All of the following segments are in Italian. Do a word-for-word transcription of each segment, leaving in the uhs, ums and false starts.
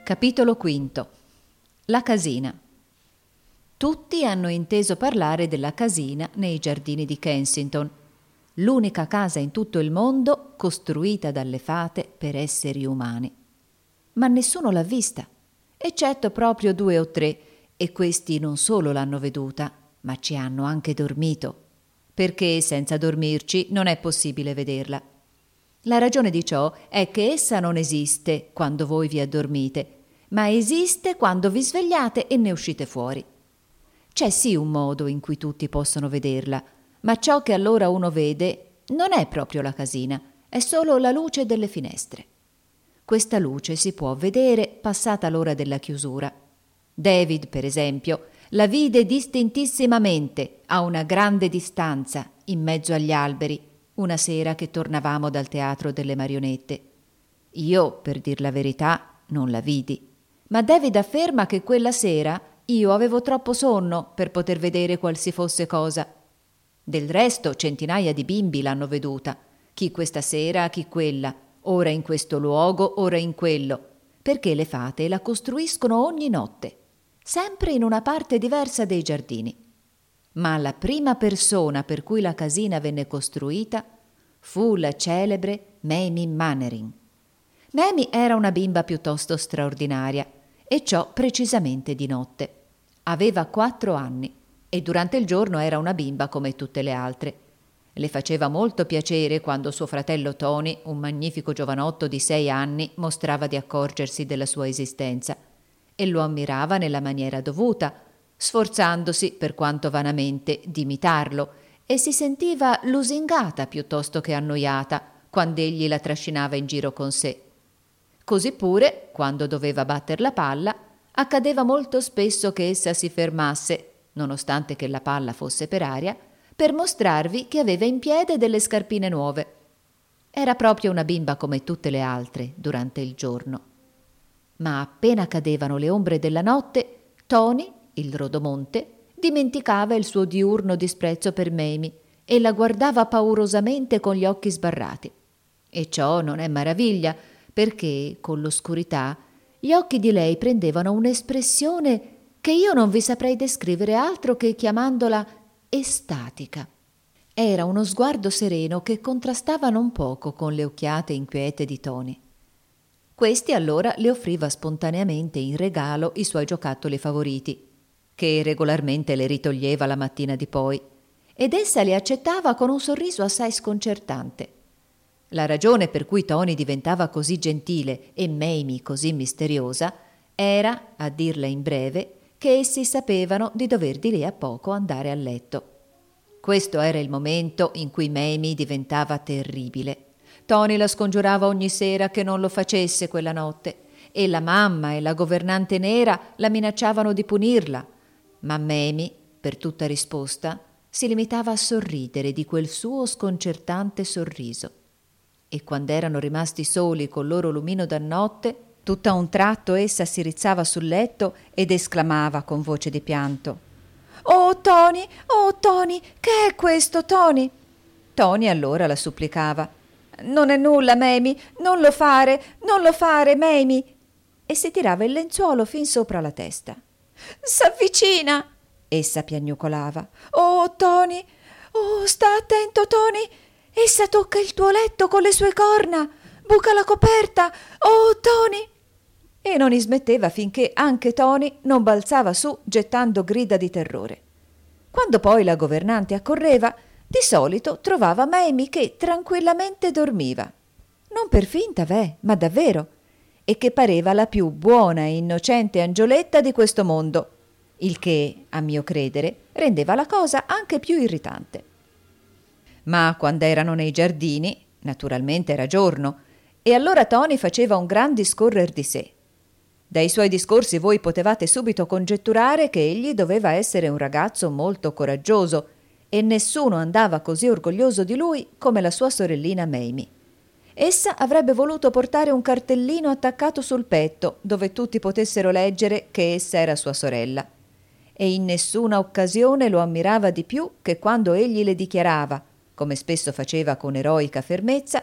Capitolo quinto. La casina. Tutti hanno inteso parlare della casina nei giardini di Kensington, l'unica casa in tutto il mondo costruita dalle fate per esseri umani. Ma nessuno l'ha vista, eccetto proprio due o tre, e questi non solo l'hanno veduta, ma ci hanno anche dormito, perché senza dormirci non è possibile vederla. La ragione di ciò è che essa non esiste quando voi vi addormite, ma esiste quando vi svegliate e ne uscite fuori. C'è sì un modo in cui tutti possono vederla, ma ciò che allora uno vede non è proprio la casina, è solo la luce delle finestre. Questa luce si può vedere passata l'ora della chiusura. David, per esempio, la vide distintissimamente a una grande distanza, in mezzo agli alberi, una sera che tornavamo dal teatro delle marionette. Io, per dir la verità, non la vidi, ma David afferma che quella sera io avevo troppo sonno per poter vedere qual si fosse cosa. Del resto centinaia di bimbi l'hanno veduta, chi questa sera, chi quella, ora in questo luogo, ora in quello, perché le fate la costruiscono ogni notte, sempre in una parte diversa dei giardini. Ma la prima persona per cui la casina venne costruita fu la celebre Mamie Mannering. Mamie era una bimba piuttosto straordinaria, e ciò precisamente di notte. Aveva quattro anni e durante il giorno era una bimba come tutte le altre. Le faceva molto piacere quando suo fratello Tony, un magnifico giovanotto di sei anni, mostrava di accorgersi della sua esistenza e lo ammirava nella maniera dovuta, sforzandosi, per quanto vanamente, di imitarlo, e si sentiva lusingata piuttosto che annoiata quando egli la trascinava in giro con sé. Così pure, quando doveva batter la palla, accadeva molto spesso che essa si fermasse, nonostante che la palla fosse per aria, per mostrarvi che aveva in piede delle scarpine nuove. Era proprio una bimba come tutte le altre durante il giorno. Ma appena cadevano le ombre della notte, Tony, il rodomonte, dimenticava il suo diurno disprezzo per Mamie e la guardava paurosamente con gli occhi sbarrati. E ciò non è maraviglia, perché, con l'oscurità, gli occhi di lei prendevano un'espressione che io non vi saprei descrivere altro che chiamandola estatica. Era uno sguardo sereno che contrastava non poco con le occhiate inquiete di Tony. Questi allora le offriva spontaneamente in regalo i suoi giocattoli favoriti, che regolarmente le ritoglieva la mattina di poi, ed essa li accettava con un sorriso assai sconcertante. La ragione per cui Tony diventava così gentile e Mamie così misteriosa era, a dirla in breve, che essi sapevano di dover di lì a poco andare a letto. Questo era il momento in cui Mamie diventava terribile. Tony la scongiurava ogni sera che non lo facesse quella notte, e la mamma e la governante nera la minacciavano di punirla, ma Mamie, per tutta risposta, si limitava a sorridere di quel suo sconcertante sorriso. E quando erano rimasti soli col loro lumino da notte, tutto a un tratto essa si rizzava sul letto ed esclamava con voce di pianto: «Oh Tony, oh Tony, che è questo, Tony?» Tony allora la supplicava: «Non è nulla, Mamie, non lo fare, non lo fare, Mamie!» e si tirava il lenzuolo fin sopra la testa. «S'avvicina!» essa piagnucolava. «Oh Tony, oh sta attento, Tony! Essa tocca il tuo letto con le sue corna! Buca la coperta! Oh, Tony!» E non smetteva finché anche Tony non balzava su gettando grida di terrore. Quando poi la governante accorreva, di solito trovava Mamie che tranquillamente dormiva. Non per finta, veh, ma davvero, e che pareva la più buona e innocente angioletta di questo mondo, il che, a mio credere, rendeva la cosa anche più irritante. Ma quando erano nei giardini, naturalmente era giorno, e allora Tony faceva un gran discorrer di sé. Dai suoi discorsi voi potevate subito congetturare che egli doveva essere un ragazzo molto coraggioso, e nessuno andava così orgoglioso di lui come la sua sorellina Mamie. Essa avrebbe voluto portare un cartellino attaccato sul petto, dove tutti potessero leggere che essa era sua sorella, e in nessuna occasione lo ammirava di più che quando egli le dichiarava, come spesso faceva con eroica fermezza,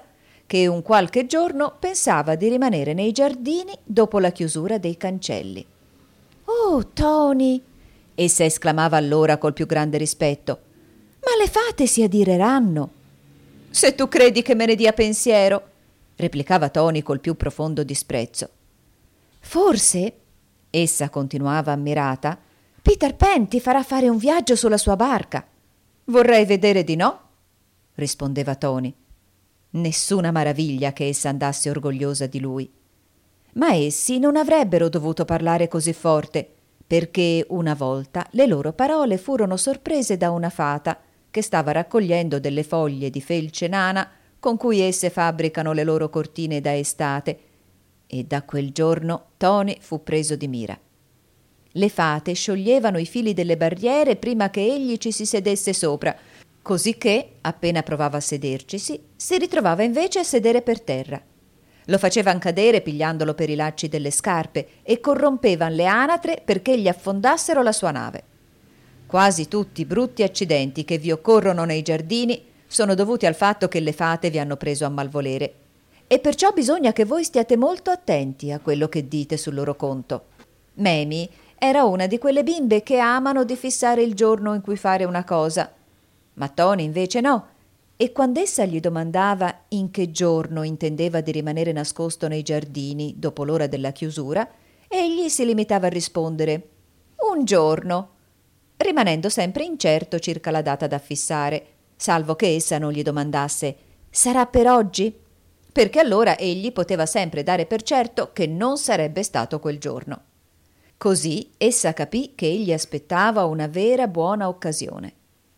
che un qualche giorno pensava di rimanere nei giardini dopo la chiusura dei cancelli. «Oh, Tony!» essa esclamava allora col più grande rispetto. «Ma le fate si adireranno!» «Se tu credi che me ne dia pensiero!» replicava Tony col più profondo disprezzo. «Forse», essa continuava ammirata, «Peter Pan ti farà fare un viaggio sulla sua barca». «Vorrei vedere di no», rispondeva Tony. Nessuna maraviglia che essa andasse orgogliosa di lui. Ma essi non avrebbero dovuto parlare così forte, perché una volta le loro parole furono sorprese da una fata che stava raccogliendo delle foglie di felce nana con cui esse fabbricano le loro cortine da estate, e da quel giorno Tony fu preso di mira. Le fate scioglievano i fili delle barriere prima che egli ci si sedesse sopra, così che, appena provava a sedercisi, si ritrovava invece a sedere per terra. Lo facevan cadere pigliandolo per i lacci delle scarpe e corrompevan le anatre perché gli affondassero la sua nave. Quasi tutti i brutti accidenti che vi occorrono nei giardini sono dovuti al fatto che le fate vi hanno preso a malvolere, e perciò bisogna che voi stiate molto attenti a quello che dite sul loro conto. Mamie era una di quelle bimbe che amano di fissare il giorno in cui fare una cosa, ma Tony invece no, e quando essa gli domandava in che giorno intendeva di rimanere nascosto nei giardini dopo l'ora della chiusura, egli si limitava a rispondere «un giorno», rimanendo sempre incerto circa la data da fissare, salvo che essa non gli domandasse «sarà per oggi?», perché allora egli poteva sempre dare per certo che non sarebbe stato quel giorno. Così essa capì che egli aspettava una vera buona occasione.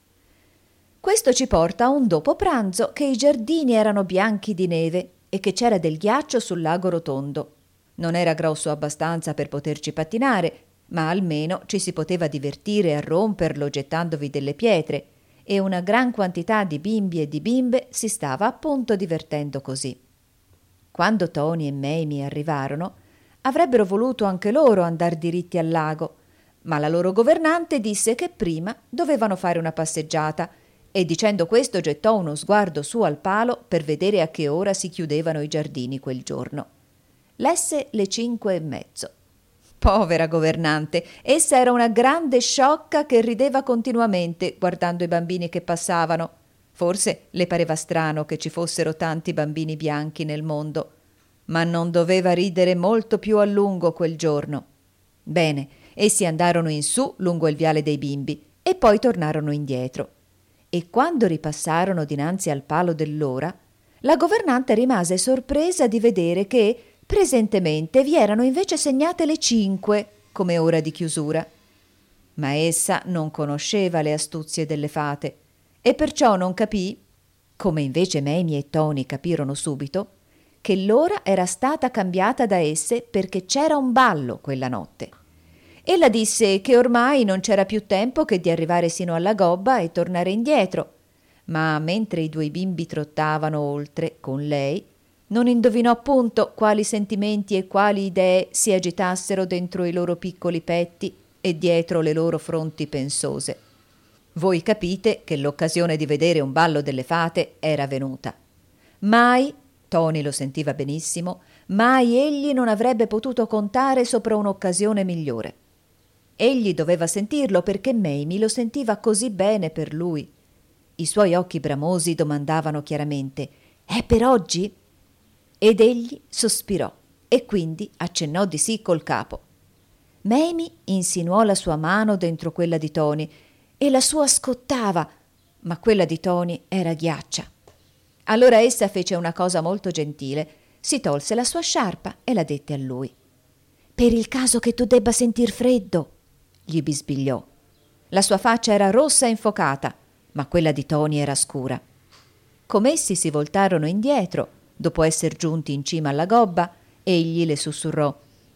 Questo ci porta a un dopo pranzo che i giardini erano bianchi di neve e che c'era del ghiaccio sul lago rotondo. Non era grosso abbastanza per poterci pattinare, ma almeno ci si poteva divertire a romperlo gettandovi delle pietre, e una gran quantità di bimbi e di bimbe si stava appunto divertendo così. Quando Tony e Mamie arrivarono, avrebbero voluto anche loro andar diritti al lago, ma la loro governante disse che prima dovevano fare una passeggiata, e dicendo questo gettò uno sguardo su al palo per vedere a che ora si chiudevano i giardini quel giorno. Lesse le cinque e mezzo. Povera governante, essa era una grande sciocca che rideva continuamente guardando i bambini che passavano. Forse le pareva strano che ci fossero tanti bambini bianchi nel mondo, ma non doveva ridere molto più a lungo quel giorno. Bene, essi andarono in su lungo il viale dei bimbi e poi tornarono indietro. E quando ripassarono dinanzi al palo dell'ora, la governante rimase sorpresa di vedere che presentemente vi erano invece segnate le cinque come ora di chiusura. Ma essa non conosceva le astuzie delle fate e perciò non capì, come invece Mamie e Tony capirono subito, che l'ora era stata cambiata da esse perché c'era un ballo quella notte. Ella disse che ormai non c'era più tempo che di arrivare sino alla gobba e tornare indietro, ma mentre i due bimbi trottavano oltre con lei, non indovinò appunto quali sentimenti e quali idee si agitassero dentro i loro piccoli petti e dietro le loro fronti pensose. Voi capite che l'occasione di vedere un ballo delle fate era venuta. Mai, Tony lo sentiva benissimo, mai egli non avrebbe potuto contare sopra un'occasione migliore. Egli doveva sentirlo perché Mamie lo sentiva così bene per lui. I suoi occhi bramosi domandavano chiaramente «È per oggi?» Ed egli sospirò e quindi accennò di sì col capo. Mamie insinuò la sua mano dentro quella di Tony e la sua scottava, ma quella di Tony era ghiaccia. Allora essa fece una cosa molto gentile, si tolse la sua sciarpa e la dette a lui. «Per il caso che tu debba sentir freddo», gli bisbigliò. La sua faccia era rossa e infocata, ma quella di Tony era scura. Com'essi si voltarono indietro, dopo esser giunti in cima alla gobba, egli le sussurrò: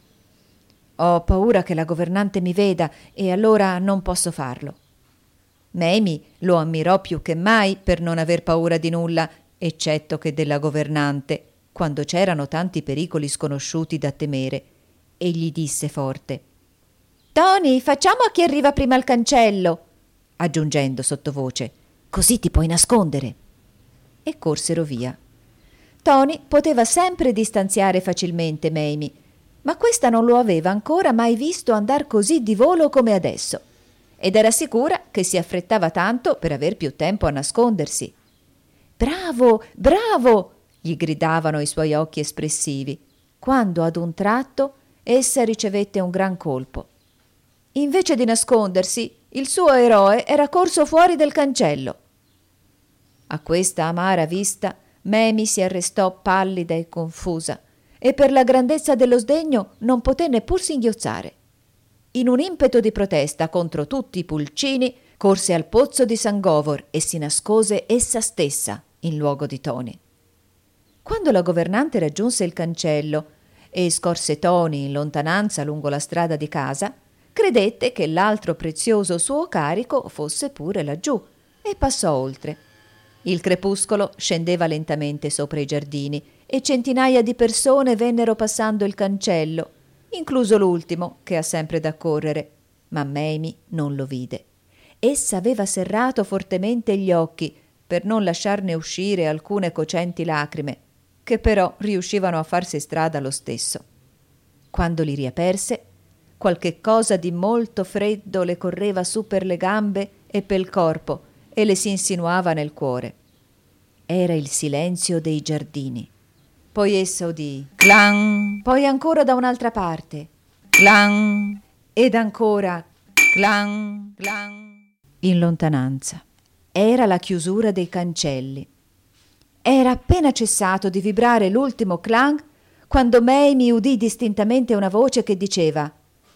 «Ho paura che la governante mi veda e allora non posso farlo». Mamie lo ammirò più che mai per non aver paura di nulla, eccetto che della governante, quando c'erano tanti pericoli sconosciuti da temere, e gli disse forte: «Tony, facciamo a chi arriva prima al cancello», aggiungendo sottovoce: «Così ti puoi nascondere». E corsero via. Tony poteva sempre distanziare facilmente Mamie, ma questa non lo aveva ancora mai visto andar così di volo come adesso, ed era sicura che si affrettava tanto per aver più tempo a nascondersi. «Bravo, bravo!» gli gridavano i suoi occhi espressivi, quando ad un tratto essa ricevette un gran colpo. Invece di nascondersi, il suo eroe era corso fuori del cancello. A questa amara vista Mamie si arrestò pallida e confusa e per la grandezza dello sdegno non poté neppur singhiozzare. In un impeto di protesta contro tutti i pulcini corse al pozzo di San Govor e si nascose essa stessa in luogo di Tony. Quando la governante raggiunse il cancello e scorse Tony in lontananza lungo la strada di casa, credette che l'altro prezioso suo carico fosse pure laggiù e passò oltre. Il crepuscolo scendeva lentamente sopra i giardini e centinaia di persone vennero passando il cancello, incluso l'ultimo, che ha sempre da correre, ma Mamie non lo vide. Essa aveva serrato fortemente gli occhi per non lasciarne uscire alcune cocenti lacrime, che però riuscivano a farsi strada lo stesso. Quando li riaperse, qualche cosa di molto freddo le correva su per le gambe e pel corpo e le si insinuava nel cuore. Era il silenzio dei giardini. Poi essa udì clan, poi ancora da un'altra parte clan, ed ancora clan, clan. In lontananza era la chiusura dei cancelli. Era appena cessato di vibrare l'ultimo clang quando Mamie udì distintamente una voce che diceva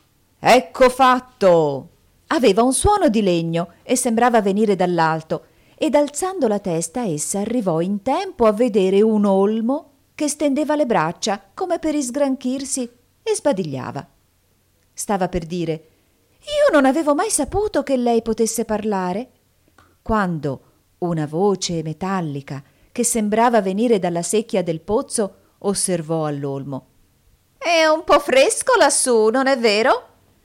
«Ecco fatto!». Aveva un suono di legno e sembrava venire dall'alto, ed alzando la testa essa arrivò in tempo a vedere un olmo che stendeva le braccia come per isgranchirsi e sbadigliava. Stava per dire «Io non avevo mai saputo che lei potesse parlare», quando una voce metallica che sembrava venire dalla secchia del pozzo osservò all'olmo «È un po' fresco lassù, non è vero?»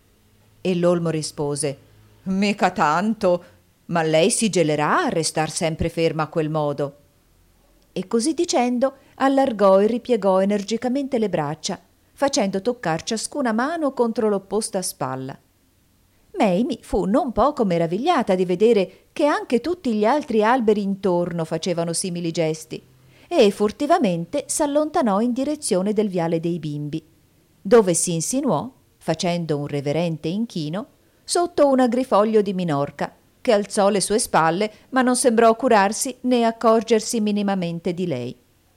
E l'olmo rispose «Mica tanto, ma lei si gelerà a restar sempre ferma a quel modo». E così dicendo allargò e ripiegò energicamente le braccia, facendo toccar ciascuna mano contro l'opposta spalla. Mamie fu non poco meravigliata di vedere che anche tutti gli altri alberi intorno facevano simili gesti e furtivamente s'allontanò in direzione del viale dei bimbi, dove si insinuò, facendo un reverente inchino, sotto un agrifoglio di minorca, che alzò le sue spalle ma non sembrò curarsi né accorgersi minimamente di lei.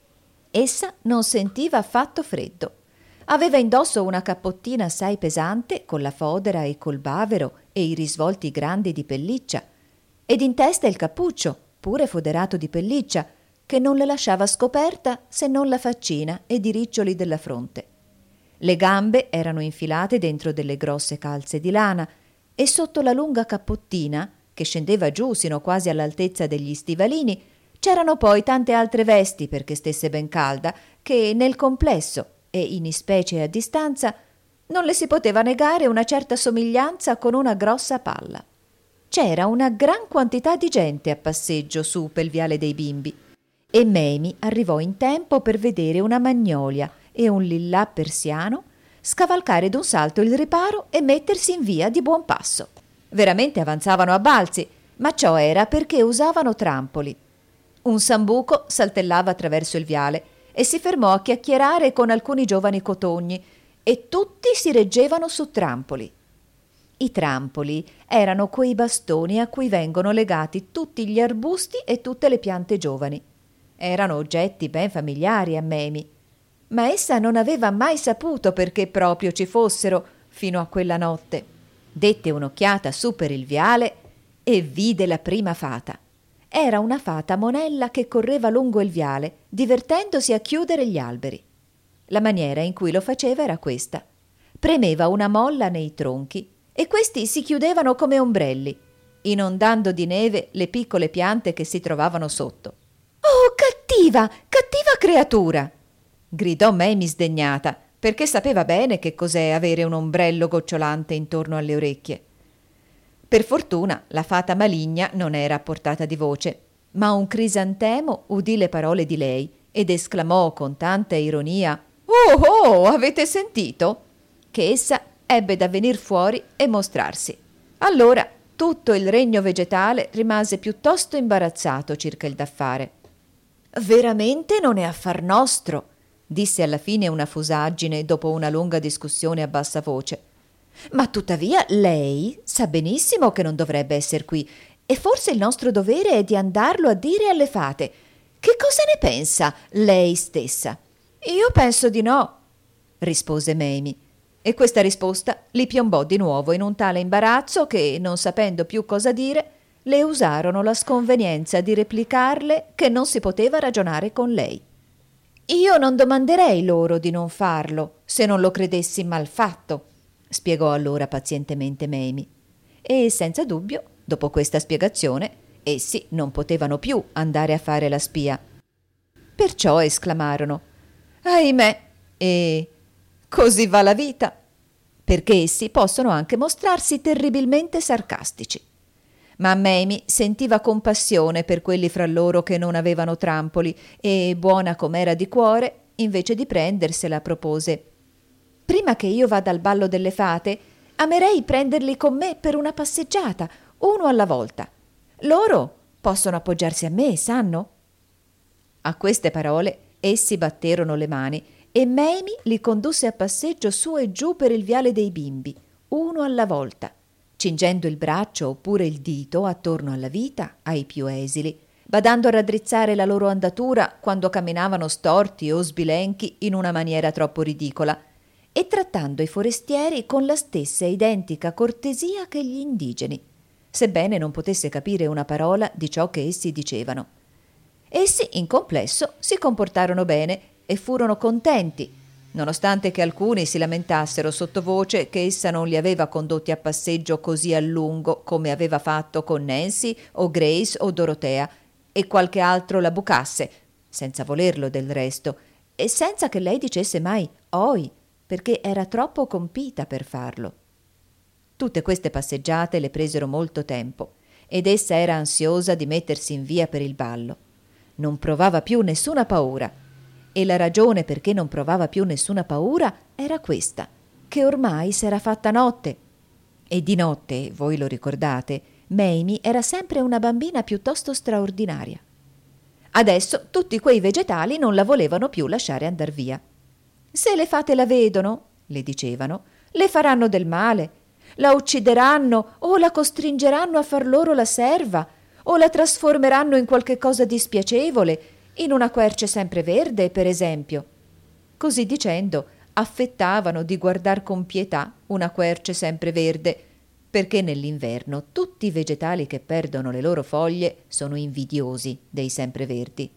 Essa non sentiva affatto freddo. Aveva indosso una cappottina assai pesante con la fodera e col bavero e i risvolti grandi di pelliccia, ed in testa il cappuccio, pure foderato di pelliccia, che non le lasciava scoperta se non la faccina ed i riccioli della fronte. Le gambe erano infilate dentro delle grosse calze di lana e sotto la lunga cappottina, che scendeva giù sino quasi all'altezza degli stivalini, c'erano poi tante altre vesti perché stesse ben calda, che nel complesso e in ispecie a distanza non le si poteva negare una certa somiglianza con una grossa palla. C'era una gran quantità di gente a passeggio su pel viale dei bimbi e Mamie arrivò in tempo per vedere una magnolia e un lillà persiano scavalcare d'un salto il riparo e mettersi in via di buon passo. Veramente avanzavano a balzi, ma ciò era perché usavano trampoli. Un sambuco saltellava attraverso il viale e si fermò a chiacchierare con alcuni giovani cotogni e tutti si reggevano su trampoli. I trampoli erano quei bastoni a cui vengono legati tutti gli arbusti e tutte le piante giovani. Erano oggetti ben familiari a Mamie, ma essa non aveva mai saputo perché proprio ci fossero fino a quella notte. Dette un'occhiata su per il viale e vide la prima fata. Era una fata monella che correva lungo il viale, divertendosi a chiudere gli alberi. La maniera in cui lo faceva era questa: premeva una molla nei tronchi e questi si chiudevano come ombrelli, inondando di neve le piccole piante che si trovavano sotto. «Oh, cattiva, cattiva creatura!» gridò Mamie sdegnata, perché sapeva bene che cos'è avere un ombrello gocciolante intorno alle orecchie. Per fortuna la fata maligna non era a portata di voce, ma un crisantemo udì le parole di lei ed esclamò con tanta ironia: «Oh, oh, avete sentito?» che essa ebbe da venir fuori e mostrarsi. Allora tutto il regno vegetale rimase piuttosto imbarazzato circa il d'affare. «Veramente non è affar nostro», disse alla fine una fusaggine dopo una lunga discussione a bassa voce. «Ma tuttavia lei sa benissimo che non dovrebbe esser qui, e forse il nostro dovere è di andarlo a dire alle fate. Che cosa ne pensa lei stessa?» «Io penso di no», rispose Mamie, e questa risposta li piombò di nuovo in un tale imbarazzo che, non sapendo più cosa dire, le usarono la sconvenienza di replicarle che non si poteva ragionare con lei. «Io non domanderei loro di non farlo, se non lo credessi mal fatto», spiegò allora pazientemente Mamie. E senza dubbio, dopo questa spiegazione, essi non potevano più andare a fare la spia. Perciò esclamarono: «Ahimè!» e «Così va la vita!» perché essi possono anche mostrarsi terribilmente sarcastici. Ma Mamie sentiva compassione per quelli fra loro che non avevano trampoli e, buona com'era di cuore, invece di prendersela, propose: «Prima che io vada al ballo delle fate, amerei prenderli con me per una passeggiata, uno alla volta. Loro possono appoggiarsi a me, sanno?» A queste parole essi batterono le mani e Mamie li condusse a passeggio su e giù per il viale dei bimbi, uno alla volta, cingendo il braccio oppure il dito attorno alla vita ai più esili, badando a raddrizzare la loro andatura quando camminavano storti o sbilenchi in una maniera troppo ridicola, e trattando i forestieri con la stessa identica cortesia che gli indigeni, sebbene non potesse capire una parola di ciò che essi dicevano. Essi, in complesso, si comportarono bene e furono contenti, nonostante che alcuni si lamentassero sottovoce che essa non li aveva condotti a passeggio così a lungo come aveva fatto con Nancy o Grace o Dorotea, e qualche altro la bucasse, senza volerlo del resto, e senza che lei dicesse mai «oi», perché era troppo compita per farlo. Tutte queste passeggiate le presero molto tempo, ed essa era ansiosa di mettersi in via per il ballo. Non provava più nessuna paura, e la ragione perché non provava più nessuna paura era questa, che ormai s'era fatta notte. E di notte, voi lo ricordate, Mamie era sempre una bambina piuttosto straordinaria. Adesso tutti quei vegetali non la volevano più lasciare andar via. «Se le fate la vedono», le dicevano, «le faranno del male, la uccideranno o la costringeranno a far loro la serva o la trasformeranno in qualche cosa di spiacevole, in una querce sempreverde, per esempio». Così dicendo, affettavano di guardar con pietà una querce sempreverde, perché nell'inverno tutti i vegetali che perdono le loro foglie sono invidiosi dei sempreverdi.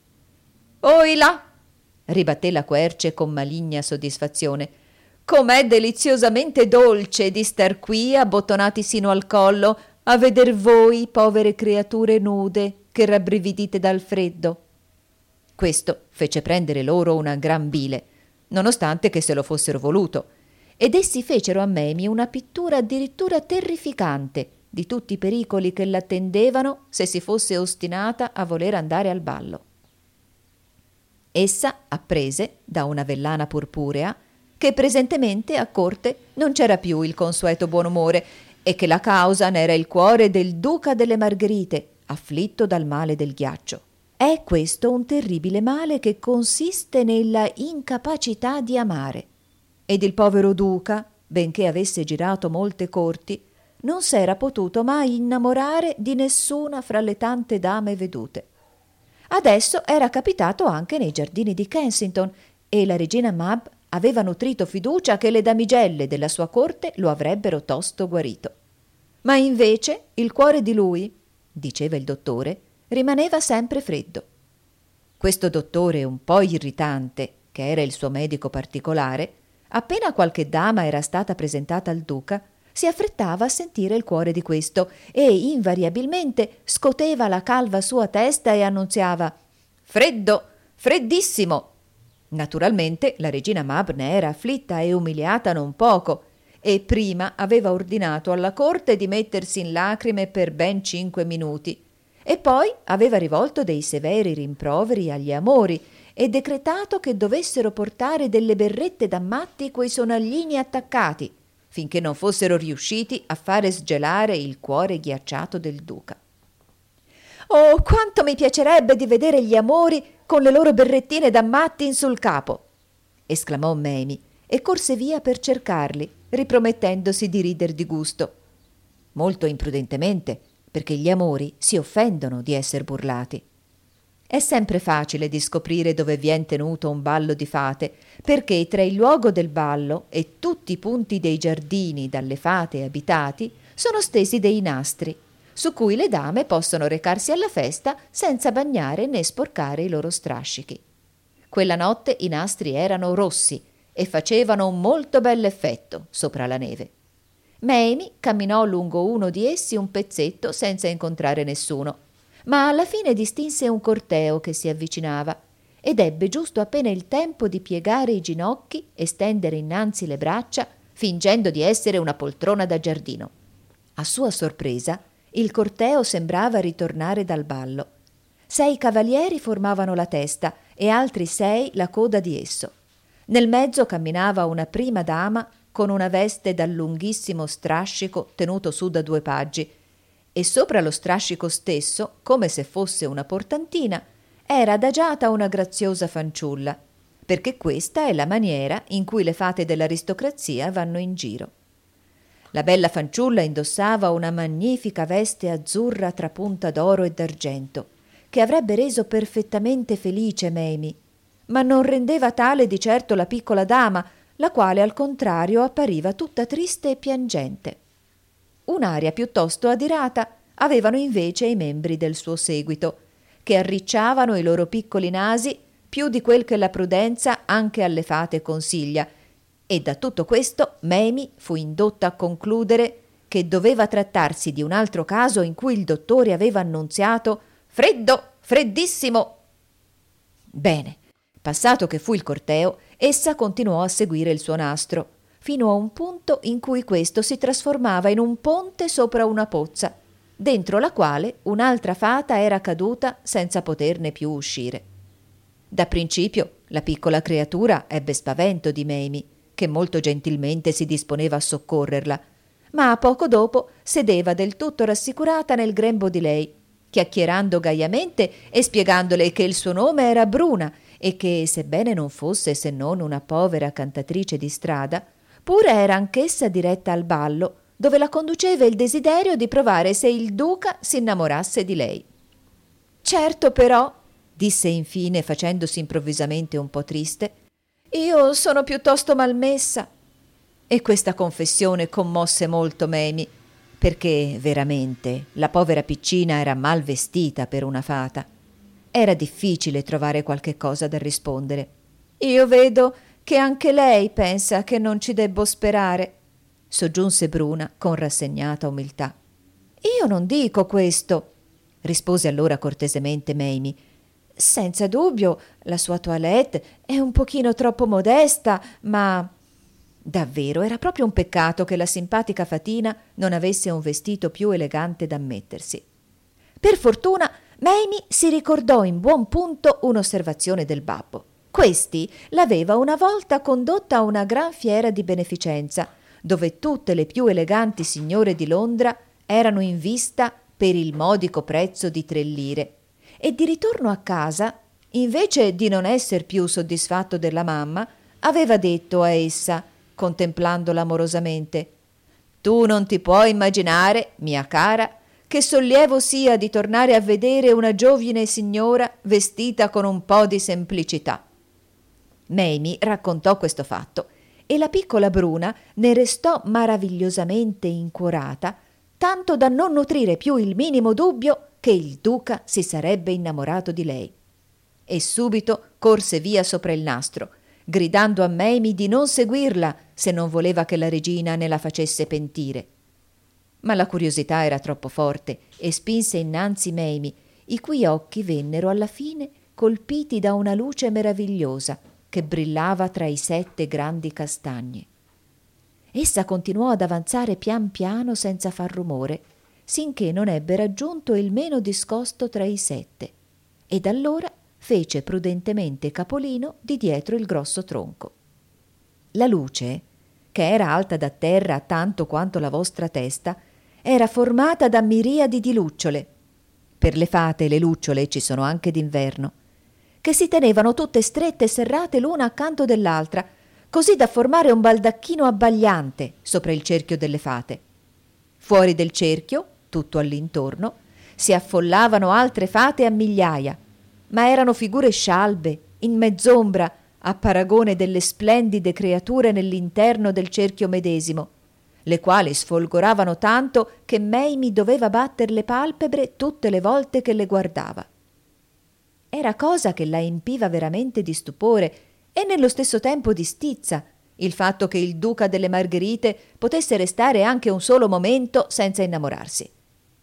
«Oi là!» ribatté la querce con maligna soddisfazione. «Com'è deliziosamente dolce di star qui abbottonati sino al collo a veder voi, povere creature nude, che rabbrividite dal freddo». Questo fece prendere loro una gran bile, nonostante che se lo fossero voluto, ed essi fecero a Mamie una pittura addirittura terrificante di tutti i pericoli che l'attendevano se si fosse ostinata a voler andare al ballo. Essa apprese da una vellana purpurea che presentemente a corte non c'era più il consueto buon umore e che la causa n'era il cuore del duca delle Margherite, afflitto dal male del ghiaccio. È questo un terribile male che consiste nella incapacità di amare, ed il povero duca, benché avesse girato molte corti, non s'era potuto mai innamorare di nessuna fra le tante dame vedute. Adesso era capitato anche nei giardini di Kensington, e la regina Mab aveva nutrito fiducia che le damigelle della sua corte lo avrebbero tosto guarito. Ma invece il cuore di lui, diceva il dottore, rimaneva sempre freddo. Questo dottore un po' irritante, che era il suo medico particolare, appena qualche dama era stata presentata al duca, si affrettava a sentire il cuore di questo e invariabilmente scoteva la calva sua testa e annunziava «Freddo, freddissimo!». Naturalmente la regina Mab ne era afflitta e umiliata non poco, e prima aveva ordinato alla corte di mettersi in lacrime per ben cinque minuti, e poi aveva rivolto dei severi rimproveri agli amori e decretato che dovessero portare delle berrette da matti coi sonaglini attaccati, finché non fossero riusciti a fare sgelare il cuore ghiacciato del duca. «Oh, quanto mi piacerebbe di vedere gli amori con le loro berrettine da matti sul capo!» esclamò Mamie e corse via per cercarli, ripromettendosi di rider di gusto. Molto imprudentemente, perché gli amori si offendono di esser burlati. È sempre facile di scoprire dove vien tenuto un ballo di fate, perché tra il luogo del ballo e tutti i punti dei giardini dalle fate abitati sono stesi dei nastri, su cui le dame possono recarsi alla festa senza bagnare né sporcare i loro strascichi. Quella notte i nastri erano rossi e facevano un molto bell'effetto sopra la neve. Mamie camminò lungo uno di essi un pezzetto senza incontrare nessuno, ma alla fine distinse un corteo che si avvicinava ed ebbe giusto appena il tempo di piegare i ginocchi e stendere innanzi le braccia, fingendo di essere una poltrona da giardino. A sua sorpresa, il corteo sembrava ritornare dal ballo. Sei cavalieri formavano la testa e altri sei la coda di esso. Nel mezzo camminava una prima dama con una veste dal lunghissimo strascico tenuto su da due paggi, e sopra lo strascico stesso, come se fosse una portantina, era adagiata una graziosa fanciulla, perché questa è la maniera in cui le fate dell'aristocrazia vanno in giro. La bella fanciulla indossava una magnifica veste azzurra trapunta d'oro e d'argento, che avrebbe reso perfettamente felice Mamie, ma non rendeva tale di certo la piccola dama, la quale al contrario appariva tutta triste e piangente. Un'aria piuttosto adirata avevano invece i membri del suo seguito, che arricciavano i loro piccoli nasi più di quel che la prudenza anche alle fate consiglia, e da tutto questo Mamie fu indotta a concludere che doveva trattarsi di un altro caso in cui il dottore aveva annunziato «freddo, freddissimo». Bene, passato che fu il corteo, essa continuò a seguire il suo nastro, fino a un punto in cui questo si trasformava in un ponte sopra una pozza, dentro la quale un'altra fata era caduta senza poterne più uscire. Da principio la piccola creatura ebbe spavento di Mamie, che molto gentilmente si disponeva a soccorrerla, ma poco dopo sedeva del tutto rassicurata nel grembo di lei, chiacchierando gaiamente e spiegandole che il suo nome era Bruna e che, sebbene non fosse se non una povera cantatrice di strada, pure era anch'essa diretta al ballo, dove la conduceva il desiderio di provare se il duca si innamorasse di lei. «Certo però», disse infine facendosi improvvisamente un po' triste, «io sono piuttosto malmessa». E questa confessione commosse molto Mamie, perché veramente la povera piccina era mal vestita per una fata. Era difficile trovare qualche cosa da rispondere. «Io vedo che anche lei pensa che non ci debbo sperare», soggiunse Bruna con rassegnata umiltà. «Io non dico questo», rispose allora cortesemente Mamie. «Senza dubbio la sua toilette è un pochino troppo modesta, ma...» Davvero era proprio un peccato che la simpatica fatina non avesse un vestito più elegante da mettersi. Per fortuna Mamie si ricordò in buon punto un'osservazione del babbo. Questi l'aveva una volta condotta a una gran fiera di beneficenza, dove tutte le più eleganti signore di Londra erano in vista per il modico prezzo di tre lire, e di ritorno a casa, invece di non esser più soddisfatto della mamma, aveva detto a essa, contemplandola amorosamente: «Tu non ti puoi immaginare, mia cara, che sollievo sia di tornare a vedere una giovine signora vestita con un po' di semplicità». Mamie raccontò questo fatto e la piccola Bruna ne restò maravigliosamente incuorata, tanto da non nutrire più il minimo dubbio che il duca si sarebbe innamorato di lei. E subito corse via sopra il nastro, gridando a Mamie di non seguirla se non voleva che la regina ne la facesse pentire. Ma la curiosità era troppo forte e spinse innanzi Mamie, i cui occhi vennero alla fine colpiti da una luce meravigliosa che brillava tra i sette grandi castagni. Essa continuò ad avanzare pian piano senza far rumore, sinché non ebbe raggiunto il meno discosto tra i sette, ed allora fece prudentemente capolino di dietro il grosso tronco. La luce, che era alta da terra tanto quanto la vostra testa, era formata da miriadi di lucciole. Per le fate le lucciole ci sono anche d'inverno, che si tenevano tutte strette e serrate l'una accanto dell'altra, così da formare un baldacchino abbagliante sopra il cerchio delle fate. Fuori del cerchio, tutto all'intorno, si affollavano altre fate a migliaia, ma erano figure scialbe, in mezz'ombra, a paragone delle splendide creature nell'interno del cerchio medesimo, le quali sfolgoravano tanto che Mamie doveva batter le palpebre tutte le volte che le guardava. Era cosa che la empiva veramente di stupore e nello stesso tempo di stizza il fatto che il duca delle Margherite potesse restare anche un solo momento senza innamorarsi.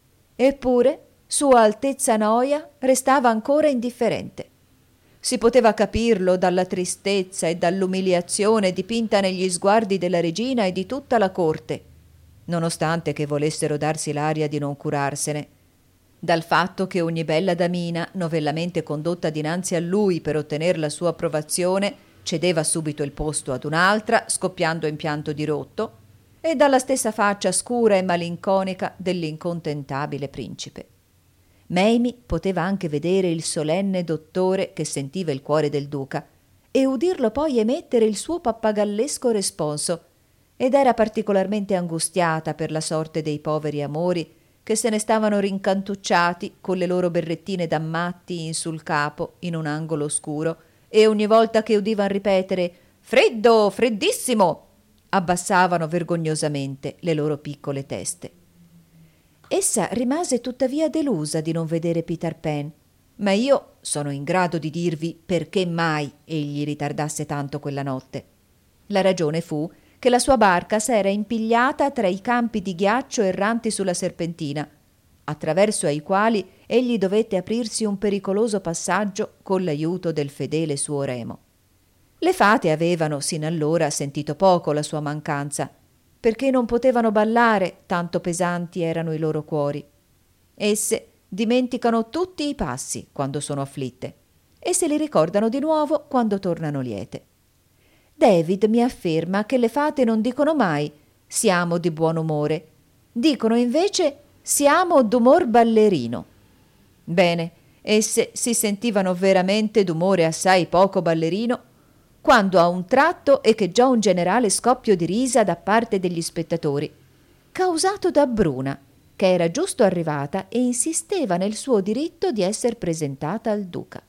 Eppure Sua Altezza Noia restava ancora indifferente. Si poteva capirlo dalla tristezza e dall'umiliazione dipinta negli sguardi della regina e di tutta la corte, nonostante che volessero darsi l'aria di non curarsene, dal fatto che ogni bella damina, novellamente condotta dinanzi a lui per ottenere la sua approvazione, cedeva subito il posto ad un'altra, scoppiando in pianto dirotto, e dalla stessa faccia scura e malinconica dell'incontentabile principe. Mamie poteva anche vedere il solenne dottore che sentiva il cuore del duca e udirlo poi emettere il suo pappagallesco responso, ed era particolarmente angustiata per la sorte dei poveri amori che se ne stavano rincantucciati con le loro berrettine da matti in sul capo in un angolo oscuro, e ogni volta che udivan ripetere «Freddo, freddissimo!» abbassavano vergognosamente le loro piccole teste. Essa rimase tuttavia delusa di non vedere Peter Pan, ma io sono in grado di dirvi perché mai egli ritardasse tanto quella notte. La ragione fu che la sua barca s'era impigliata tra i campi di ghiaccio erranti sulla serpentina, attraverso ai quali egli dovette aprirsi un pericoloso passaggio con l'aiuto del fedele suo remo. Le fate avevano sin allora sentito poco la sua mancanza, perché non potevano ballare, tanto pesanti erano i loro cuori. Esse dimenticano tutti i passi quando sono afflitte e se li ricordano di nuovo quando tornano liete. David mi afferma che le fate non dicono mai «siamo di buon umore», dicono invece «siamo d'umor ballerino». Bene, esse si sentivano veramente d'umore assai poco ballerino quando a un tratto echeggiò un generale scoppio di risa da parte degli spettatori, causato da Bruna, che era giusto arrivata e insisteva nel suo diritto di esser presentata al duca.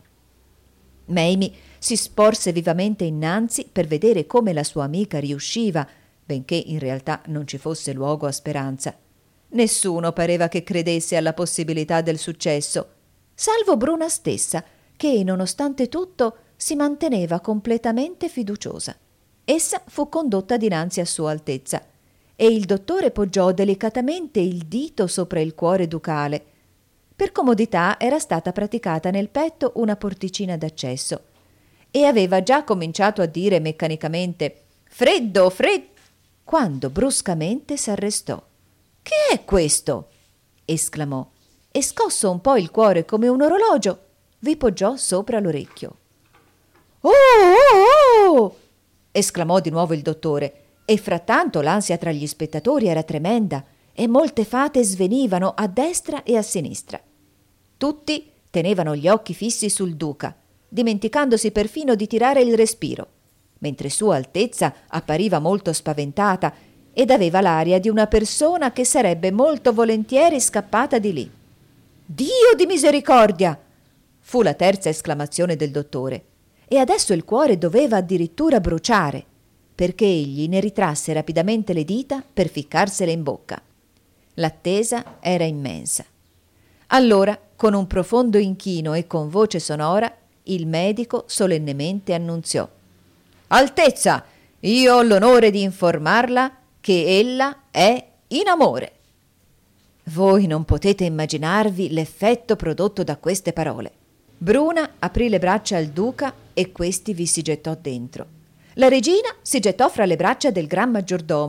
Mamie si sporse vivamente innanzi per vedere come la sua amica riusciva, benché in realtà non ci fosse luogo a speranza. Nessuno pareva che credesse alla possibilità del successo, salvo Bruna stessa, che, nonostante tutto, si manteneva completamente fiduciosa. Essa fu condotta dinanzi a Sua Altezza e il dottore poggiò delicatamente il dito sopra il cuore ducale. Per comodità era stata praticata nel petto una porticina d'accesso e aveva già cominciato a dire meccanicamente «Freddo, freddo!» quando bruscamente s'arrestò. «Che è questo?» esclamò e, scosso un po' il cuore come un orologio, vi poggiò sopra l'orecchio. «Oh, oh, oh!» esclamò di nuovo il dottore, e frattanto l'ansia tra gli spettatori era tremenda e molte fate svenivano a destra e a sinistra. Tutti tenevano gli occhi fissi sul duca, dimenticandosi perfino di tirare il respiro, mentre Sua Altezza appariva molto spaventata ed aveva l'aria di una persona che sarebbe molto volentieri scappata di lì. «Dio di misericordia!» fu la terza esclamazione del dottore, e adesso il cuore doveva addirittura bruciare, perché egli ne ritrasse rapidamente le dita per ficcarsele in bocca. L'attesa era immensa. Allora, con un profondo inchino e con voce sonora, il medico solennemente annunziò: «Altezza, io ho l'onore di informarla che ella è in amore». Voi non potete immaginarvi l'effetto prodotto da queste parole. Bruna aprì le braccia al duca e questi vi si gettò dentro. La regina si gettò fra le braccia del gran maggiordomo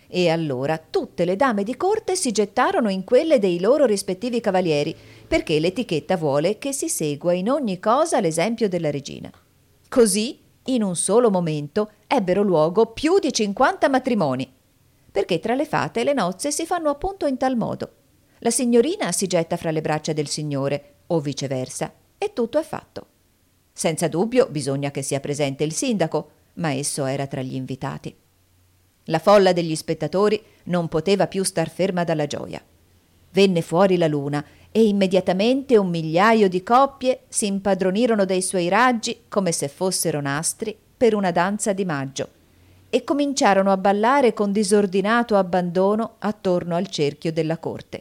E allora tutte le dame di corte si gettarono in quelle dei loro rispettivi cavalieri, perché l'etichetta vuole che si segua in ogni cosa l'esempio della regina. Così, in un solo momento, ebbero luogo più di cinquanta matrimoni, perché tra le fate le nozze si fanno appunto in tal modo. La signorina si getta fra le braccia del signore, o viceversa, e tutto è fatto. Senza dubbio bisogna che sia presente il sindaco, ma esso era tra gli invitati. La folla degli spettatori non poteva più star ferma dalla gioia. Venne fuori la luna e immediatamente un migliaio di coppie si impadronirono dei suoi raggi come se fossero nastri per una danza di maggio e cominciarono a ballare con disordinato abbandono attorno al cerchio della corte.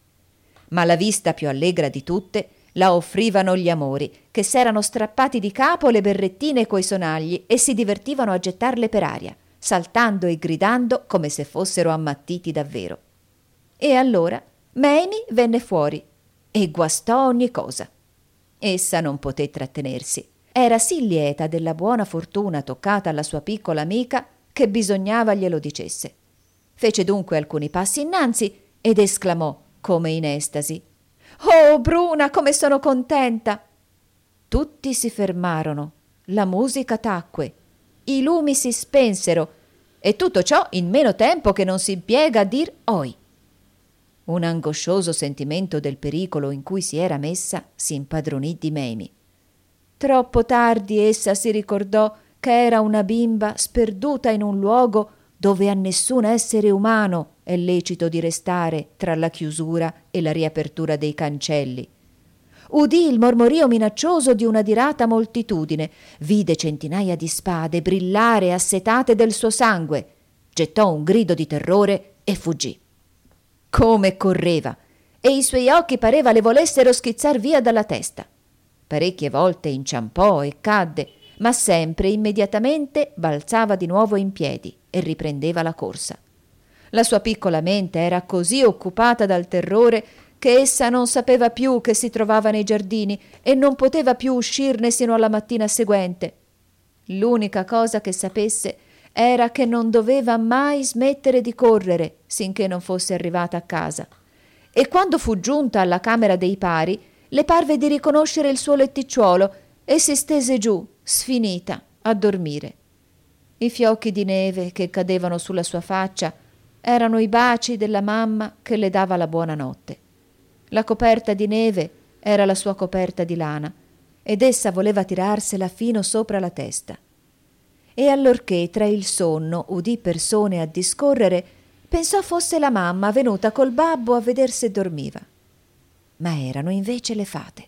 Ma la vista più allegra di tutte la offrivano gli amori, che s'erano strappati di capo le berrettine coi sonagli e si divertivano a gettarle per aria, saltando e gridando come se fossero ammattiti davvero. E allora Mamie venne fuori e guastò ogni cosa. Essa non poté trattenersi. Era sì lieta della buona fortuna toccata alla sua piccola amica che bisognava glielo dicesse. Fece dunque alcuni passi innanzi ed esclamò come in estasi: «Oh, Bruna, come sono contenta!» Tutti si fermarono, la musica tacque, i lumi si spensero e tutto ciò in meno tempo che non si impiega a dir «oi». Un angoscioso sentimento del pericolo in cui si era messa si impadronì di Mamie. Troppo tardi essa si ricordò che era una bimba sperduta in un luogo dove a nessun essere umano è lecito di restare tra la chiusura e la riapertura dei cancelli. Udì il mormorio minaccioso di un'adirata moltitudine, vide centinaia di spade brillare assetate del suo sangue, gettò un grido di terrore e fuggì. Come correva! E i suoi occhi pareva le volessero schizzar via dalla testa. Parecchie volte inciampò e cadde, ma sempre immediatamente balzava di nuovo in piedi e riprendeva la corsa. La sua piccola mente era così occupata dal terrore che essa non sapeva più che si trovava nei giardini e non poteva più uscirne sino alla mattina seguente. L'unica cosa che sapesse era che non doveva mai smettere di correre sinché non fosse arrivata a casa. E quando fu giunta alla camera dei pari, le parve di riconoscere il suo letticciuolo e si stese giù, sfinita, a dormire. I fiocchi di neve che cadevano sulla sua faccia erano i baci della mamma che le dava la buonanotte. La coperta di neve era la sua coperta di lana ed essa voleva tirarsela fino sopra la testa. E allorché tra il sonno udì persone a discorrere, pensò fosse la mamma venuta col babbo a veder se dormiva. Ma erano invece le fate.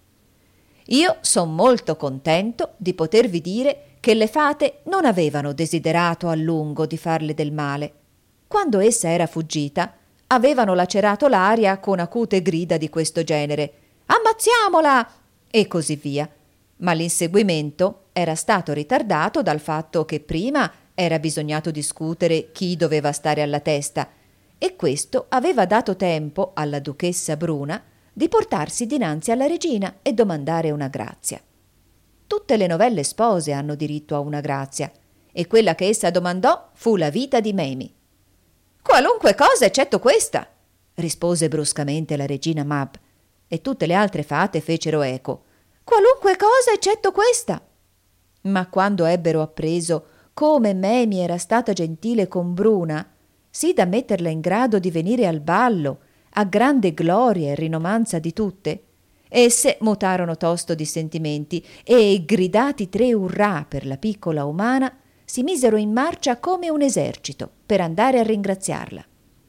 Io son molto contento di potervi dire che le fate non avevano desiderato a lungo di farle del male. Quando essa era fuggita, avevano lacerato l'aria con acute grida di questo genere: «Ammazziamola!» e così via. Ma l'inseguimento era stato ritardato dal fatto che prima era bisognato discutere chi doveva stare alla testa, e questo aveva dato tempo alla duchessa Bruna di portarsi dinanzi alla regina e domandare una grazia. Tutte le novelle spose hanno diritto a una grazia, e quella che essa domandò fu la vita di Mamie. «Qualunque cosa eccetto questa!» rispose bruscamente la regina Mab, e tutte le altre fate fecero eco: «Qualunque cosa eccetto questa!» Ma quando ebbero appreso come Mamie era stata gentile con Bruna, sì da metterla in grado di venire al ballo, a grande gloria e rinomanza di tutte, esse mutarono tosto di sentimenti e, gridati tre urrà per la piccola umana, si misero in marcia come un esercito per andare a ringraziarla.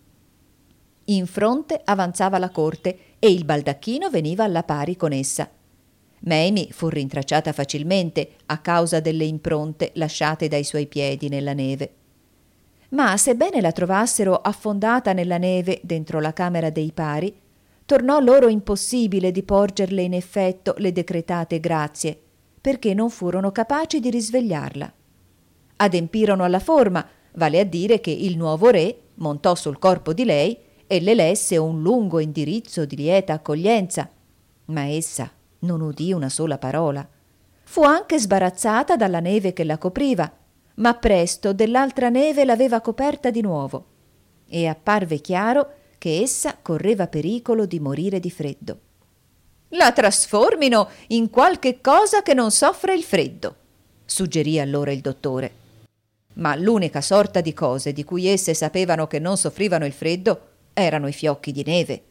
In fronte avanzava la corte e il baldacchino veniva alla pari con essa. Mamie fu rintracciata facilmente a causa delle impronte lasciate dai suoi piedi nella neve. Ma sebbene la trovassero affondata nella neve dentro la camera dei pari, tornò loro impossibile di porgerle in effetto le decretate grazie, perché non furono capaci di risvegliarla. Adempirono alla forma, vale a dire che il nuovo re montò sul corpo di lei e le lesse un lungo indirizzo di lieta accoglienza, ma essa non udì una sola parola. Fu anche sbarazzata dalla neve che la copriva, ma presto dell'altra neve l'aveva coperta di nuovo e apparve chiaro che essa correva pericolo di morire di freddo. «La trasformino in qualche cosa che non soffra il freddo», suggerì allora il dottore. Ma l'unica sorta di cose di cui esse sapevano che non soffrivano il freddo erano i fiocchi di neve.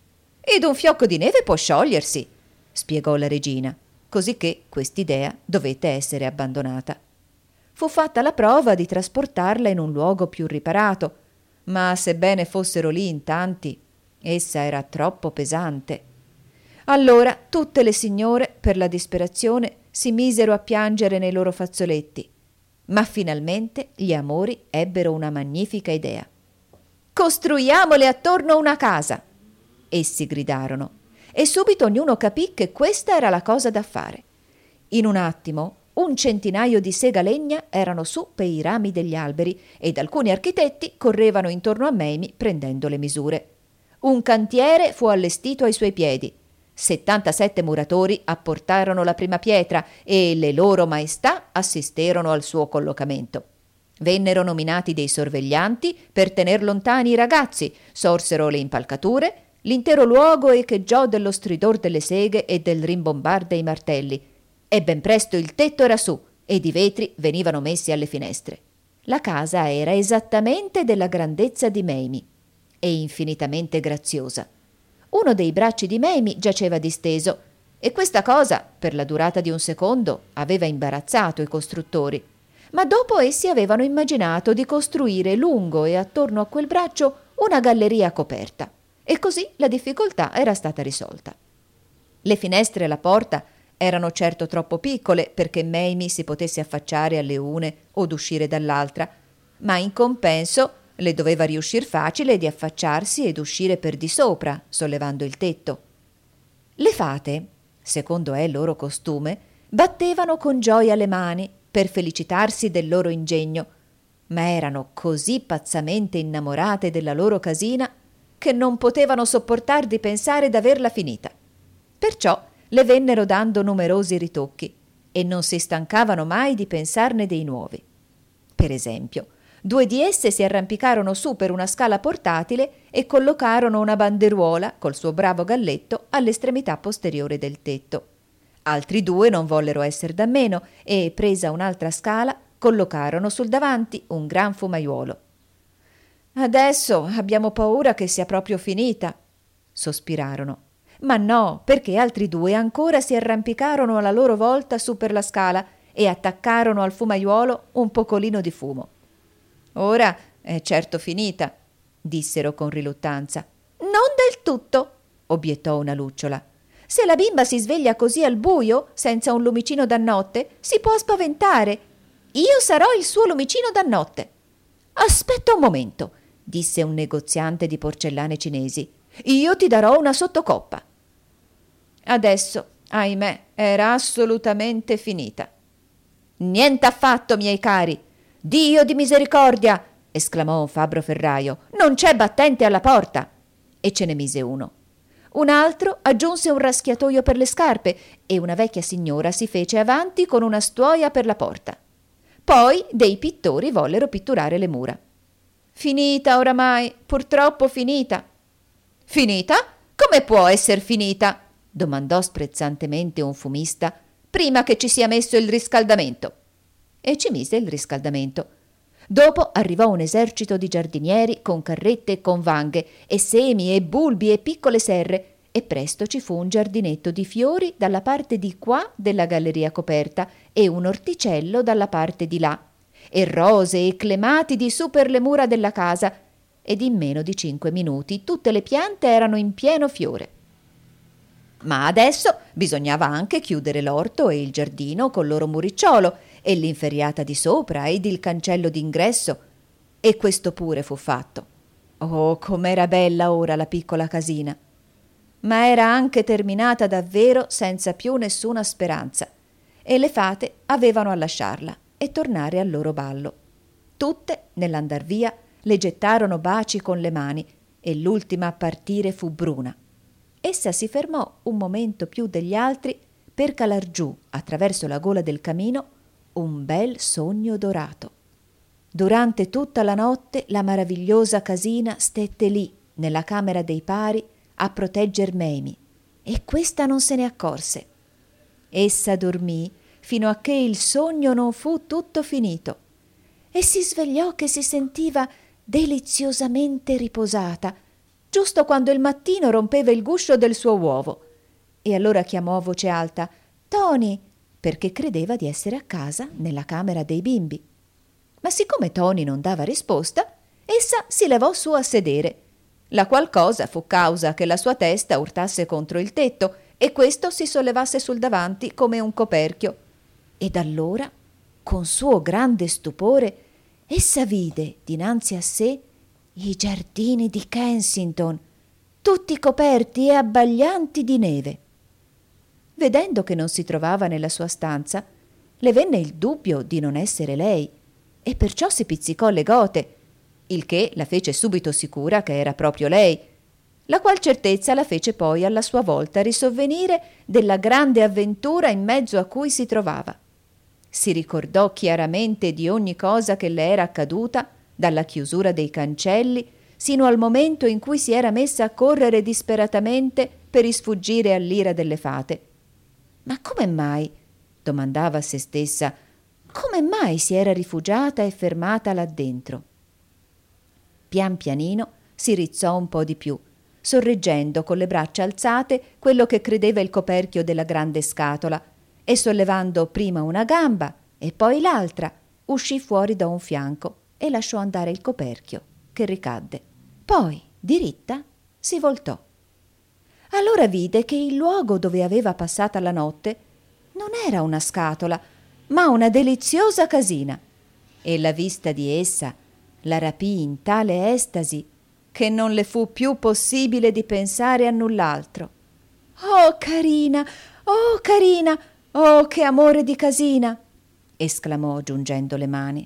«Ed un fiocco di neve può sciogliersi», spiegò la regina, cosicché quest'idea dovette essere abbandonata. Fu fatta la prova di trasportarla in un luogo più riparato, ma sebbene fossero lì in tanti, essa era troppo pesante. Allora tutte le signore, per la disperazione, si misero a piangere nei loro fazzoletti, ma finalmente gli amori ebbero una magnifica idea. «Costruiamole attorno una casa!» essi gridarono, e subito ognuno capì che questa era la cosa da fare. In un attimo un centinaio di segalegna erano su per i rami degli alberi ed alcuni architetti correvano intorno a Mamie prendendo le misure. Un cantiere fu allestito ai suoi piedi. settantasette muratori apportarono la prima pietra e le loro maestà assisterono al suo collocamento. Vennero nominati dei sorveglianti per tener lontani i ragazzi, sorsero le impalcature, l'intero luogo echeggiò dello stridor delle seghe e del rimbombar dei martelli, e ben presto il tetto era su ed i vetri venivano messi alle finestre. La casa era esattamente della grandezza di Mamie e infinitamente graziosa. Uno dei bracci di Mamie giaceva disteso e questa cosa, per la durata di un secondo, aveva imbarazzato i costruttori, ma dopo essi avevano immaginato di costruire lungo e attorno a quel braccio una galleria coperta, e così la difficoltà era stata risolta. Le finestre e la porta erano certo troppo piccole perché Mamie si potesse affacciare alle une o uscire dall'altra, ma in compenso le doveva riuscir facile di affacciarsi ed uscire per di sopra, sollevando il tetto. Le fate, secondo è loro costume, battevano con gioia le mani per felicitarsi del loro ingegno, ma erano così pazzamente innamorate della loro casina che non potevano sopportar di pensare d'averla finita. Perciò le vennero dando numerosi ritocchi e non si stancavano mai di pensarne dei nuovi. Per esempio, due di esse si arrampicarono su per una scala portatile e collocarono una banderuola col suo bravo galletto all'estremità posteriore del tetto. Altri due non vollero esser da meno e, presa un'altra scala, collocarono sul davanti un gran fumaiuolo. «Adesso abbiamo paura che sia proprio finita», sospirarono. Ma no, perché altri due ancora si arrampicarono alla loro volta su per la scala e attaccarono al fumaiuolo un pocolino di fumo. «Ora è certo finita», dissero con riluttanza. «Non del tutto», obiettò una lucciola. «Se la bimba si sveglia così al buio, senza un lumicino da notte, si può spaventare. Io sarò il suo lumicino da notte». «Aspetta un momento», disse un negoziante di porcellane cinesi. «Io ti darò una sottocoppa». Adesso, ahimè, era assolutamente finita. «Niente affatto, miei cari! Dio di misericordia!» esclamò un fabbro ferraio. «Non c'è battente alla porta!» E ce ne mise uno. Un altro aggiunse un raschiatoio per le scarpe e una vecchia signora si fece avanti con una stuoia per la porta. Poi dei pittori vollero pitturare le mura. «Finita oramai, purtroppo finita». «Finita? Come può esser finita?» domandò sprezzantemente un fumista, «prima che ci sia messo il riscaldamento». E ci mise il riscaldamento. Dopo arrivò un esercito di giardinieri con carrette e con vanghe e semi e bulbi e piccole serre, e presto ci fu un giardinetto di fiori dalla parte di qua della galleria coperta e un orticello dalla parte di là, e rose e clematidi su per le mura della casa, ed in meno di cinque minuti tutte le piante erano in pieno fiore. Ma adesso bisognava anche chiudere l'orto e il giardino col loro muricciolo e l'inferriata di sopra ed il cancello d'ingresso, e questo pure fu fatto. Oh, com'era bella ora la piccola casina! Ma era anche terminata davvero senza più nessuna speranza, e le fate avevano a lasciarla e tornare al loro ballo. Tutte, nell'andar via, le gettarono baci con le mani, e l'ultima a partire fu Bruna. Essa si fermò un momento più degli altri per calar giù, attraverso la gola del camino, un bel sogno dorato. Durante tutta la notte la maravigliosa casina stette lì, nella camera dei pari, a protegger Mamie, e questa non se ne accorse. Essa dormì fino a che il sogno non fu tutto finito e si svegliò che si sentiva deliziosamente riposata, giusto quando il mattino rompeva il guscio del suo uovo, e allora chiamò a voce alta «Tony», perché credeva di essere a casa nella camera dei bimbi. Ma siccome Tony non dava risposta, essa si levò su a sedere, la qual cosa fu causa che la sua testa urtasse contro il tetto e questo si sollevasse sul davanti come un coperchio. Ed allora, con suo grande stupore, essa vide dinanzi a sé i giardini di Kensington, tutti coperti e abbaglianti di neve. Vedendo che non si trovava nella sua stanza, le venne il dubbio di non essere lei, e perciò si pizzicò le gote, il che la fece subito sicura che era proprio lei, la qual certezza la fece poi alla sua volta risovvenire della grande avventura in mezzo a cui si trovava. Si ricordò chiaramente di ogni cosa che le era accaduta, dalla chiusura dei cancelli sino al momento in cui si era messa a correre disperatamente per isfuggire all'ira delle fate. Ma come mai, domandava a se stessa, come mai si era rifugiata e fermata là dentro? Pian pianino si rizzò un po' di più, sorreggendo con le braccia alzate quello che credeva il coperchio della grande scatola, e sollevando prima una gamba e poi l'altra, uscì fuori da un fianco e lasciò andare il coperchio, che ricadde. Poi, diritta, si voltò. Allora vide che il luogo dove aveva passata la notte non era una scatola, ma una deliziosa casina, e la vista di essa la rapì in tale estasi che non le fu più possibile di pensare a null'altro. «Oh, carina! Oh, carina! Oh, che amore di casina!» esclamò giungendo le mani.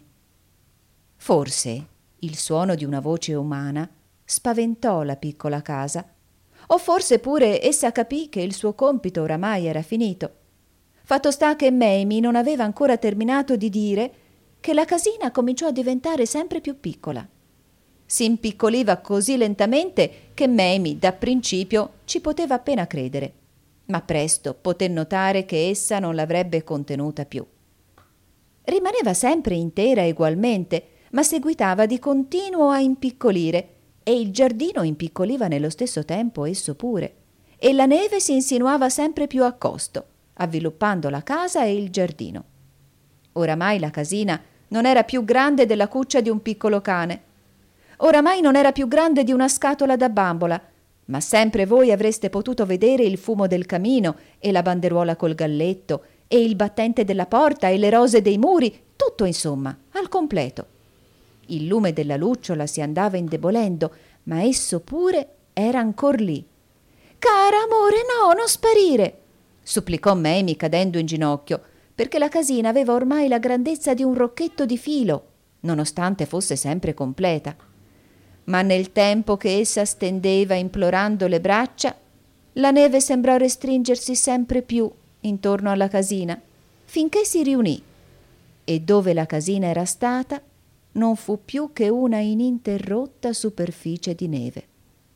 Forse il suono di una voce umana spaventò la piccola casa, o forse pure essa capì che il suo compito oramai era finito. Fatto sta che Mamie non aveva ancora terminato di dire che la casina cominciò a diventare sempre più piccola. Si impiccoliva così lentamente che Mamie da principio ci poteva appena credere, ma presto poté notare che essa non l'avrebbe contenuta più. Rimaneva sempre intera egualmente, ma seguitava di continuo a impiccolire, e il giardino impiccoliva nello stesso tempo esso pure, e la neve si insinuava sempre più a costo, avviluppando la casa e il giardino. Oramai la casina non era più grande della cuccia di un piccolo cane. Oramai non era più grande di una scatola da bambola, ma sempre voi avreste potuto vedere il fumo del camino e la banderuola col galletto e il battente della porta e le rose dei muri, tutto insomma, al completo. Il lume della lucciola si andava indebolendo, ma esso pure era ancor lì. «Cara amore, no, non sparire!» supplicò Mamie cadendo in ginocchio, perché la casina aveva ormai la grandezza di un rocchetto di filo, nonostante fosse sempre completa. Ma nel tempo che essa stendeva implorando le braccia, la neve sembrò restringersi sempre più intorno alla casina, finché si riunì, e dove la casina era stata non fu più che una ininterrotta superficie di neve.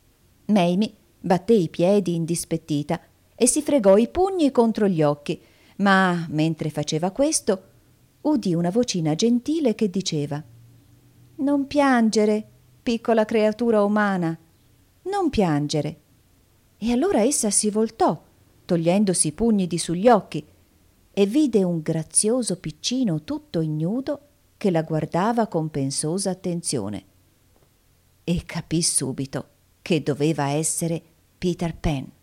Mamie batté i piedi indispettita e si fregò i pugni contro gli occhi, ma mentre faceva questo udì una vocina gentile che diceva: «Non piangere, piccola creatura umana, non piangere». E allora essa si voltò, togliendosi i pugni di sugli occhi, e vide un grazioso piccino tutto ignudo che la guardava con pensosa attenzione, e capì subito che doveva essere Peter Pan.